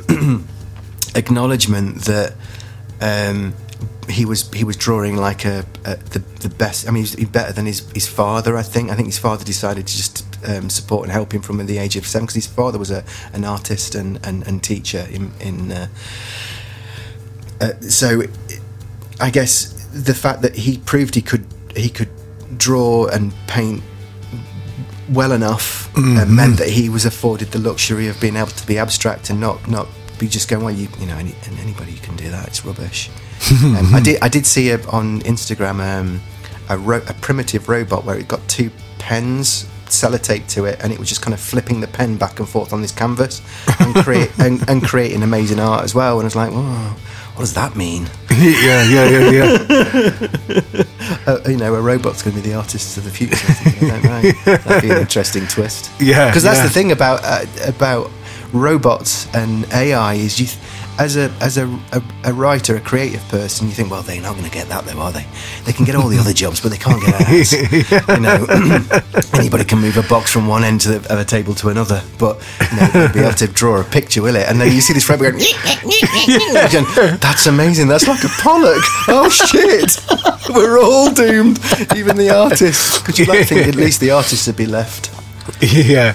acknowledgement that um, he was he was drawing like a, a the the best. I mean, he's better than his his father. I think I think his father decided to just um, support and help him from the age of seven because his father was a an artist and and, and teacher in in. Uh, uh, so, I guess the fact that he proved he could. he could draw and paint well enough mm-hmm. uh, meant that he was afforded the luxury of being able to be abstract and not not be just going, well, you you know, any, anybody can do that, it's rubbish. um, I did I did see a, on Instagram um, a, ro- a primitive robot where it got two pens sellotape to it and it was just kind of flipping the pen back and forth on this canvas and create and, and creating amazing art as well, and I was like, whoa, what does that mean? yeah, yeah, yeah, yeah. uh, you know, a robot's going to be the artists of the future. I don't know. That'd be an interesting twist. Yeah, because that's yeah. the thing about uh, about robots and A I is you. Th- As a as a, a, a writer, a creative person, you think, well, they're not going to get that, though, are they? They can get all the other jobs, but they can't get ours. yeah. You know, anybody can move a box from one end to the, of a table to another, but you know, they'll be able to draw a picture, will it? And then you see this robot going, yeah. That's amazing. That's like a Pollock. Oh shit, we're all doomed. Even the artists. Because you'd like to think at least the artists would be left. Yeah.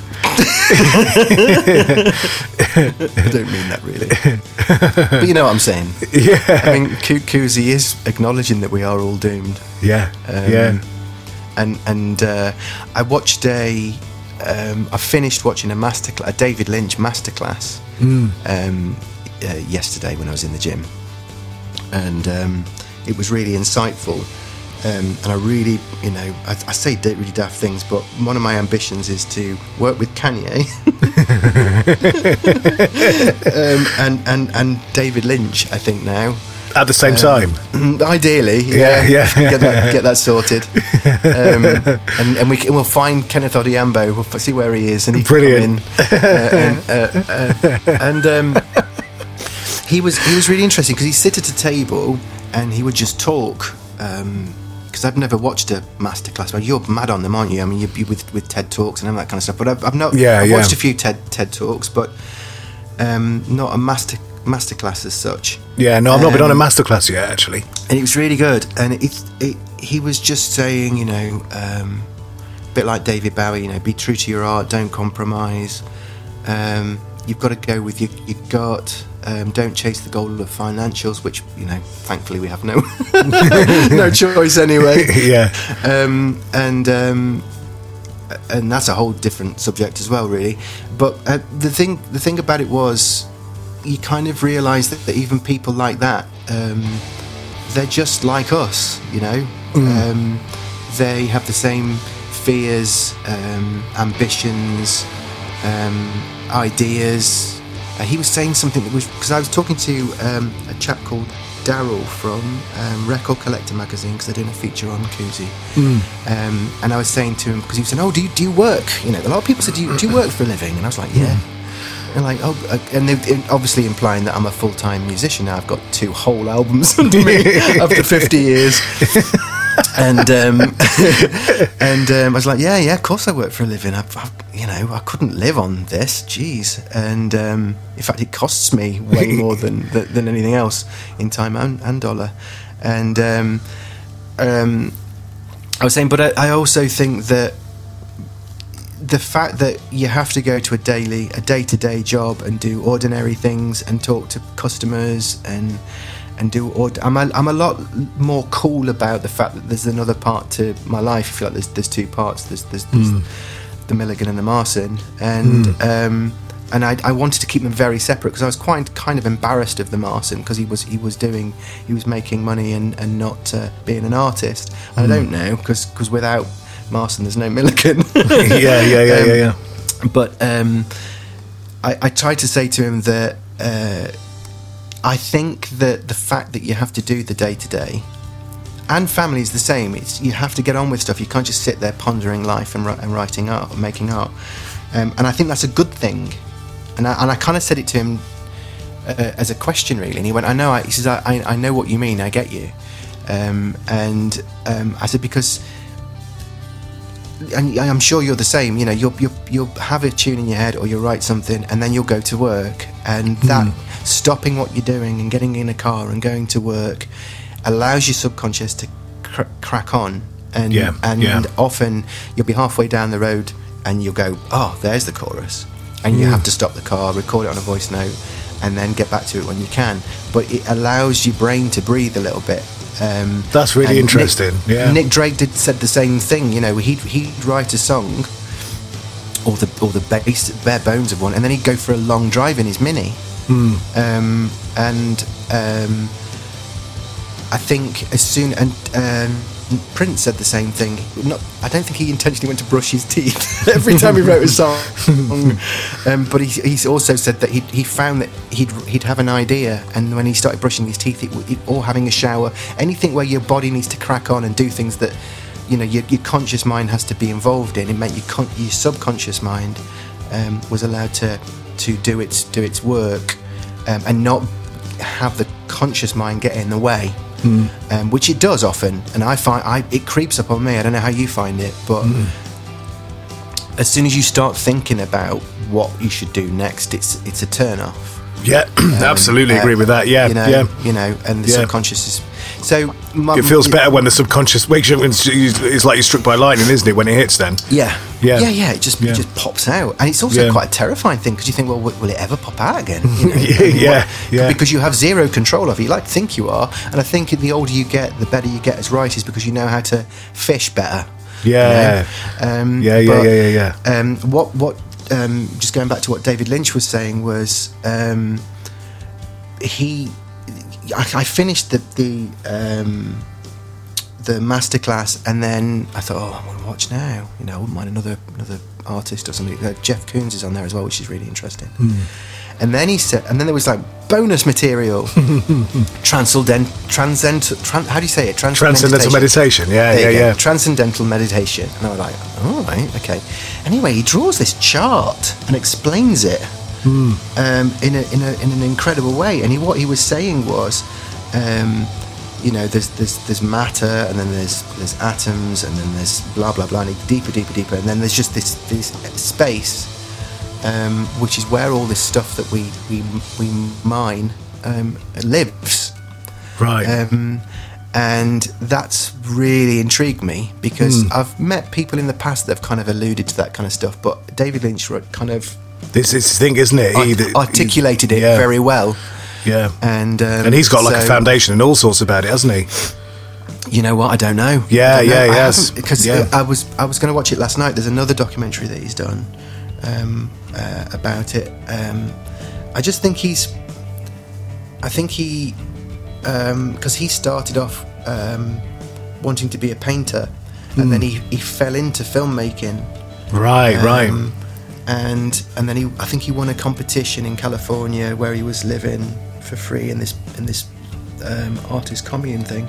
I don't mean that really, but you know what I'm saying. Yeah. I mean, Kuzi is acknowledging that we are all doomed. Yeah. Um, yeah. And and uh, I watched a. Um, I finished watching a masterclass, a David Lynch masterclass, mm. um, uh, yesterday when I was in the gym, and um, it was really insightful. Um, and I really, you know, I, I say really daft things, but one of my ambitions is to work with Kanye um, and, and, and David Lynch, I think now. At the same um, time? Ideally, yeah. yeah, yeah. Get, that, get that sorted. Um, and, and we can, we'll find Kenneth Odhiambo, we'll see where he is, and he Brilliant. can come in. Uh, uh, uh, and um, he was he was really interesting because he'd sit at a table and he would just talk. Um, Because I've never watched a masterclass. Well, you're mad on them, aren't you? I mean, you're, you're with with TED Talks and all that kind of stuff. But I've, I've not. Yeah, I've yeah. watched a few TED TED Talks, but um, not a master masterclass as such. Yeah, no, I've not um, been on a masterclass yet, actually. And it was really good. And it, it he was just saying, you know, um, a bit like David Bowie, you know, be true to your art, don't compromise. Um, you've got to go with your, your gut. Um, don't chase the goal of financials, which, you know, thankfully we have no no choice anyway. Yeah. Um, and um, and that's a whole different subject as well, really. But uh, the thing the thing about it was, you kind of realise that, that even people like that, um, they're just like us, you know. Mm. Um, they have the same fears, um, ambitions, um, ideas. Uh, he was saying something that was, because I was talking to um, a chap called Daryl from um, Record Collector magazine, because they're doing a feature on Kuzi, mm. um, and I was saying to him, because he was saying, "Oh, do you do you work?" You know, a lot of people said, "Do you, do you work for a living?" And I was like, "Yeah." Mm. And like, oh, uh, and they obviously implying that I'm a full time musician now. I've got two whole albums under me after fifty years. And um, and um, I was like, yeah, yeah, of course I work for a living. I, I, you know, I couldn't live on this, jeez. And um, in fact, it costs me way more than than anything else in time and, and dollar. And um, um, I was saying, but I, I also think that the fact that you have to go to a daily, a day-to-day job and do ordinary things and talk to customers and. And do or I'm a, I'm a lot more cool about the fact that there's another part to my life. I feel like there's there's two parts. There's there's, there's mm. the Milligan and the Marson, and mm. um, and I, I wanted to keep them very separate because I was quite kind of embarrassed of the Marson because he was he was doing he was making money and and not uh, being an artist. And mm. I don't know because because without Marson there's no Millican. yeah, yeah, yeah, um, yeah, yeah. But um, I, I tried to say to him that uh, I think that the fact that you have to do the day to day. And family is the same. It's you have to get on with stuff. You can't just sit there pondering life and, and writing art, and making art. Um, and I think that's a good thing. And I, and I kind of said it to him uh, as a question, really. And he went, "I know." I, he says, I, "I know what you mean. I get you." Um, and um, I said, "Because, and I'm sure you're the same. You know, you'll you'll you'll have a tune in your head, or you'll write something, and then you'll go to work, and that mm. stopping what you're doing and getting in a car and going to work." Allows your subconscious to cr- crack on, and yeah, and yeah. often you'll be halfway down the road and you'll go, oh, there's the chorus, and mm. you have to stop the car, record it on a voice note, and then get back to it when you can. But it allows your brain to breathe a little bit. Um, That's really interesting. Nick, yeah, Nick Drake did said the same thing. You know, he'd he'd write a song, or the or the base bare bones of one, and then he'd go for a long drive in his Mini, mm. um, and. Um, I think as soon and um, Prince said the same thing. Not, I don't think he intentionally went to brush his teeth every time he wrote a song. um, but he, he's also said that he he found that he'd he'd have an idea, and when he started brushing his teeth, it, it, or having a shower, anything where your body needs to crack on and do things that you know your, your conscious mind has to be involved in. It meant your con- your subconscious mind um, was allowed to to do its do its work um, and not have the conscious mind get in the way. Mm. Um, which it does often, and I find I, it creeps up on me. I don't know how you find it, but mm. as soon as you start thinking about what you should do next, it's it's a turn off. Yeah, um, absolutely uh, agree with that. Yeah, you know, yeah, you know, and the yeah. subconscious is so. My, it feels better when the subconscious wakes you up. It's like you're struck by lightning, isn't it? When it hits, then yeah, yeah, yeah, yeah. It just yeah. it just pops out, and it's also yeah. quite a terrifying thing because you think, well, w- will it ever pop out again? You know, yeah, yeah, what, yeah. Because you have zero control of it. You like to think you are, and I think the older you get, the better you get as writers because you know how to fish better. Yeah, you know? um, yeah, yeah, but, yeah, yeah, yeah. Um, what what? Um, just going back to what David Lynch was saying was. Um, He, I, I finished the the um, the masterclass, and then I thought, oh, I want to watch now. You know, I wouldn't mind another another artist or something. Uh, Jeff Koons is on there as well, which is really interesting. Mm. And then he said, and then there was like bonus material, transcendent, transcend, trans, how do you say it? Transcendental meditation. Yeah, yeah, yeah. Transcendental meditation. And I was like, all right, okay. Anyway, he draws this chart and explains it. Mm. Um, in a in a in an incredible way, and he, what he was saying was, um, you know, there's there's there's matter, and then there's there's atoms, and then there's blah blah blah, and deeper, deeper, deeper, and then there's just this this space, um, which is where all this stuff that we we we mine um, lives, right? Um, and that's really intrigued me because mm. I've met people in the past that have kind of alluded to that kind of stuff, but David Lynch wrote kind of. This is the thing, isn't it? He, Art- articulated it yeah. very well. Yeah. And um, and he's got like so, a foundation and all sorts about it, hasn't he? You know what? I don't know. Yeah, don't yeah, know. yes. Because yeah. I was I was going to watch it last night. There's another documentary that he's done um, uh, about it. Um, I just think he's. I think he, because um, he started off um, wanting to be a painter, mm. and then he, he fell into filmmaking. Right, um, right. And and then he, I think he won a competition in California where he was living for free in this in this um, artist commune thing.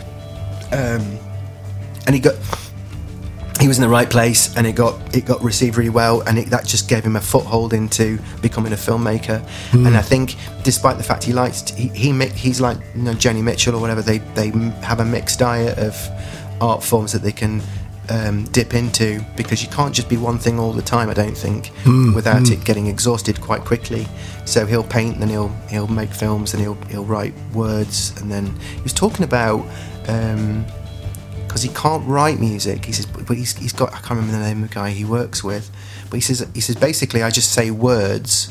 Um, and he got he was in the right place, and it got it got received really well, and it, that just gave him a foothold into becoming a filmmaker. Mm. And I think, despite the fact he likes he, he he's like you know, Joni Mitchell or whatever, they they have a mixed diet of art forms that they can. Um, dip into because you can't just be one thing all the time. I don't think mm, without mm. it getting exhausted quite quickly. So he'll paint, then he'll he'll make films, and he'll he'll write words, and then he was talking about because um, he can't write music. He says, but he's he's got I can't remember the name of the guy he works with, but he says he says basically I just say words,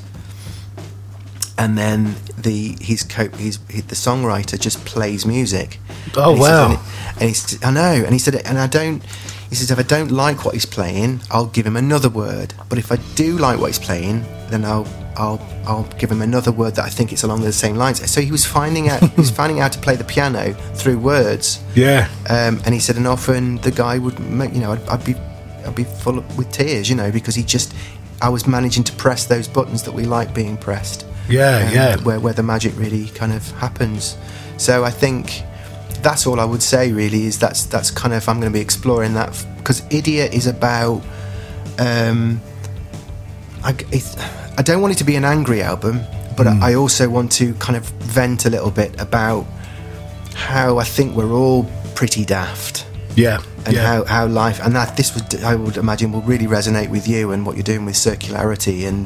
and then the his co his, his the songwriter just plays music. Oh and wow! Says, and, it, and he's I know, and he said, and I don't. He says, if I don't like what he's playing, I'll give him another word. But if I do like what he's playing, then I'll I'll I'll give him another word that I think it's along the same lines. So he was finding out he was finding out how to play the piano through words. Yeah. Um, and he said, and often the guy would make, you know, I'd, I'd be I'd be full of, with tears, you know, because he just I was managing to press those buttons that we like being pressed. Yeah, um, yeah. Where where the magic really kind of happens. So I think that's all I would say. Really, is that's that's kind of I'm going to be exploring that, because Idiot is about. Um, I, it, I don't want it to be an angry album, but mm. I also want to kind of vent a little bit about how I think we're all pretty daft. Yeah. And yeah. how, how life, and that this would, I would imagine, will really resonate with you and what you're doing with circularity and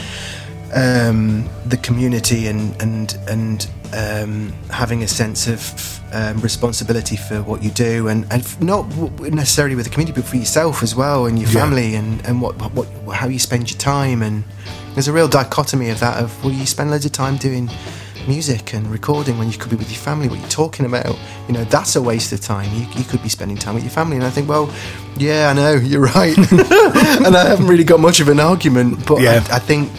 um, the community and and and um, having a sense of um, responsibility for what you do, and, and not necessarily with the community, but for yourself as well and your family, yeah. and and what what how you spend your time. And there's a real dichotomy of that, of well, you spend loads of time doing music and recording when you could be with your family. What you're talking about, you know, that's a waste of time. You, you could be spending time with your family. And I think, well, yeah, I know, you're right. And I haven't really got much of an argument, but yeah. I, I think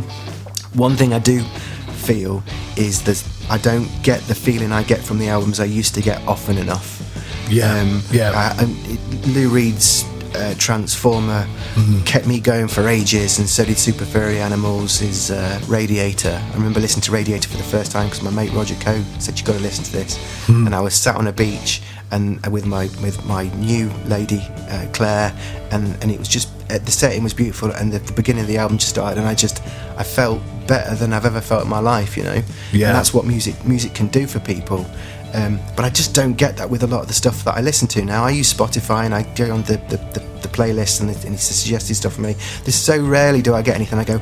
one thing I do feel is that I don't get the feeling I get from the albums I used to get often enough. Yeah, um, yeah. I, and it, Lou Reed's Uh, Transformer mm-hmm. kept me going for ages, and so did Super Furry Animals, his uh, Radiator. I remember listening to Radiator for the first time because my mate Roger Coe said, "You got to listen to this." Mm. And I was sat on a beach and uh, with my with my new lady uh, Claire, and and it was just uh, the setting was beautiful, and the, the beginning of the album just started, and I just I felt better than I've ever felt in my life, you know. Yeah. And that's what music music can do for people. Um, but I just don't get that with a lot of the stuff that I listen to now. I use Spotify and I go on the, the, the, the playlist and, the, and it's suggested stuff for me. This so rarely do I get anything I go,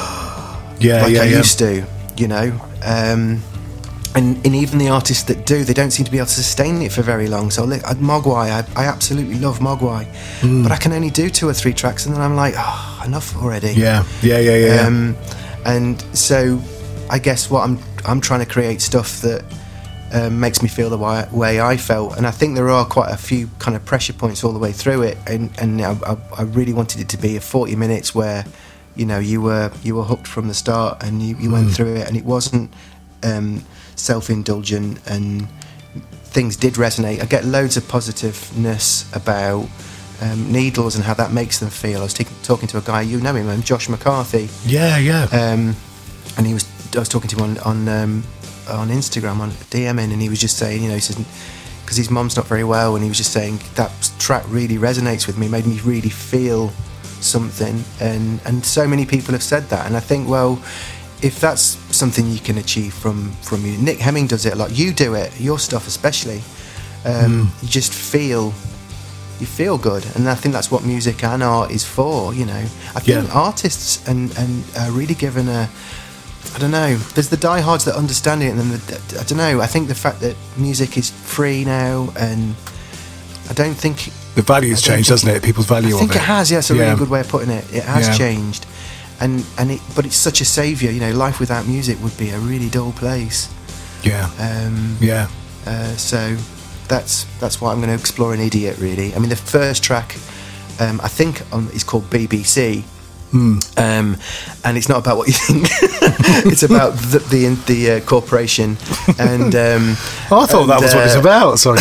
yeah, like yeah, I yeah. used to, you know. Um, and, and even the artists that do, they don't seem to be able to sustain it for very long. So like, Mogwai, I, I absolutely love Mogwai, mm. but I can only do two or three tracks and then I'm like, oh, enough already. Yeah, yeah, yeah, yeah. Um, and so I guess what I'm I'm trying to create stuff that Um, makes me feel the way, way I felt, and I think there are quite a few kind of pressure points all the way through it, and, and I, I really wanted it to be a forty minutes where, you know, you were you were hooked from the start, and you, you mm. went through it, and it wasn't um, self-indulgent, and things did resonate. I get loads of positiveness about um, Needles and how that makes them feel. I was t- talking to a guy, you know him, Josh McCarthy. Yeah, yeah. Um, and he was I was talking to him on on. Um, on Instagram, on DMing, and he was just saying, you know, he says, because his mum's not very well, and he was just saying that track really resonates with me, made me really feel something, and and so many people have said that, and I think, well, if that's something you can achieve from from you, Nick Hemming does it a lot, you do it, your stuff especially, um, mm. you just feel you feel good, and I think that's what music and art is for, you know. I think yeah. artists and and are really given a I don't know. There's the diehards that understand it, and then the, I don't know. I think the fact that music is free now, and I don't think the value's changed, hasn't it? People's value I think of it. it has. Yeah, it's a yeah. really good way of putting it. It has yeah. changed, and and it, but it's such a saviour. You know, life without music would be a really dull place. Yeah. Um, yeah. Uh, so that's that's why I'm going to explore an Idiot. Really, I mean, the first track, um, I think, um, is called B B C. Mm. Um, and it's not about what you think. It's about the the, the uh, corporation. And um, oh, I thought and, that was uh, what it's about. Sorry.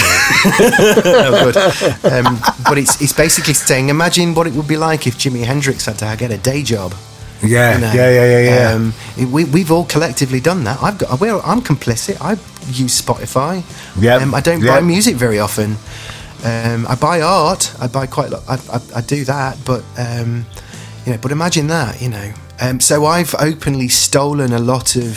Oh, good. Um, but it's it's basically saying, imagine what it would be like if Jimi Hendrix had to get a day job. Yeah, you know? yeah, yeah, yeah, yeah. Um, we we've all collectively done that. I've got. Well, I'm complicit. I use Spotify. Yeah. Um, I don't yep. buy music very often. Um, I buy art. I buy quite a lot. I, I, I do that, but. Um, You know, but imagine that, you know. Um, so I've openly stolen a lot of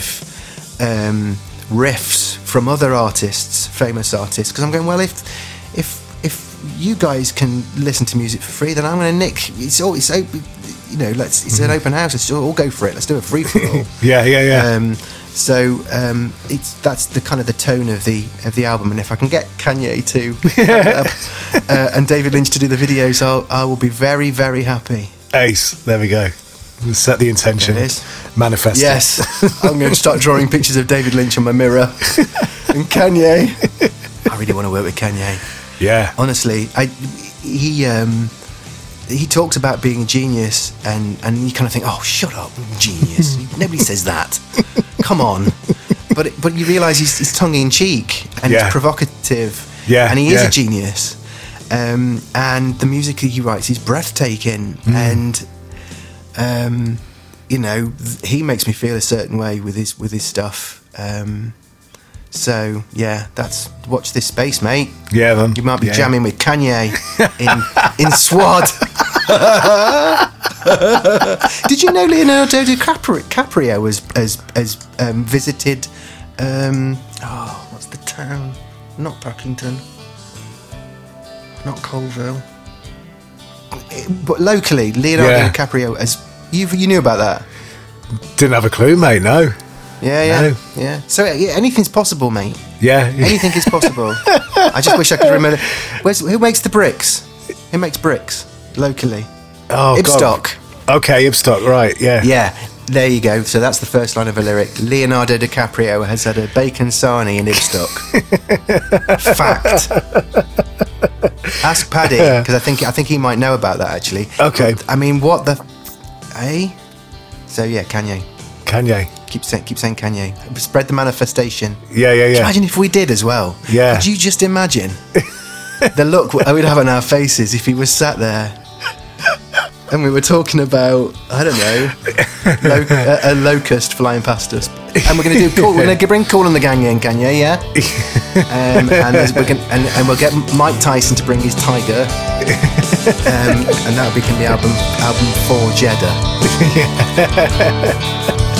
um, riffs from other artists, famous artists, because I'm going, well, if if if you guys can listen to music for free, then I'm going to nick. It's all it's open, you know. Let's it's an open house. Let's all go for it. Let's do a free for all. yeah, yeah, yeah. Um, so um, it's that's the kind of the tone of the of the album, and if I can get Kanye to uh, uh, and David Lynch to do the videos, I'll, I will be very very happy. Ace, there we go. We'll set the intention. It is. Manifest yes. it. I'm going to start drawing pictures of David Lynch on my mirror. And Kanye. I really want to work with Kanye. Yeah. Honestly, I he um he talks about being a genius, and, and you kind of think, oh, shut up, genius. Nobody says that. Come on. But but you realise he's, he's tongue-in-cheek, and Yeah. he's provocative, Yeah, and he is yeah. a genius. Um, and the music he writes is breathtaking, Mm. and um, you know, th- he makes me feel a certain way with his with his stuff. Um, so yeah, that's watch this space, mate. Yeah, man. You might be Yeah. jamming with Kanye in in Swad. Did you know Leonardo DiCaprio Caprio has has, has um, visited? Um, oh, what's the town? Not Bucklington. Not Colville. But locally, Leonardo Yeah. DiCaprio has. You you knew about that? Didn't have a clue, mate. No. Yeah, yeah, No. yeah. So yeah, anything's possible, mate. Yeah. Anything is possible. I just wish I could remember. Where's, who makes the bricks? Who makes bricks locally? Oh, God. Ibstock. Okay, Ibstock. Right. Yeah. Yeah, there you go. So that's the first line of a lyric. Leonardo DiCaprio has had a bacon sarnie in Ibstock. Fact. Ask Paddy, because I think I think he might know about that actually. Okay. I mean, what the? Eh? So yeah, Kanye. Kanye. Keep saying, keep saying Kanye. Spread the manifestation. Yeah, yeah, yeah. Imagine if we did as well. Yeah. Could you just imagine the look we'd have on our faces if he was sat there and we were talking about, I don't know, lo- a, a locust flying past us, and we're going to do cool. We're going to bring Cool and the Gang in, Kanye, yeah. Um, and, there's- we're gonna, and and we'll get Mike Tyson to bring his tiger, um, and that'll become the album album for Jeddah.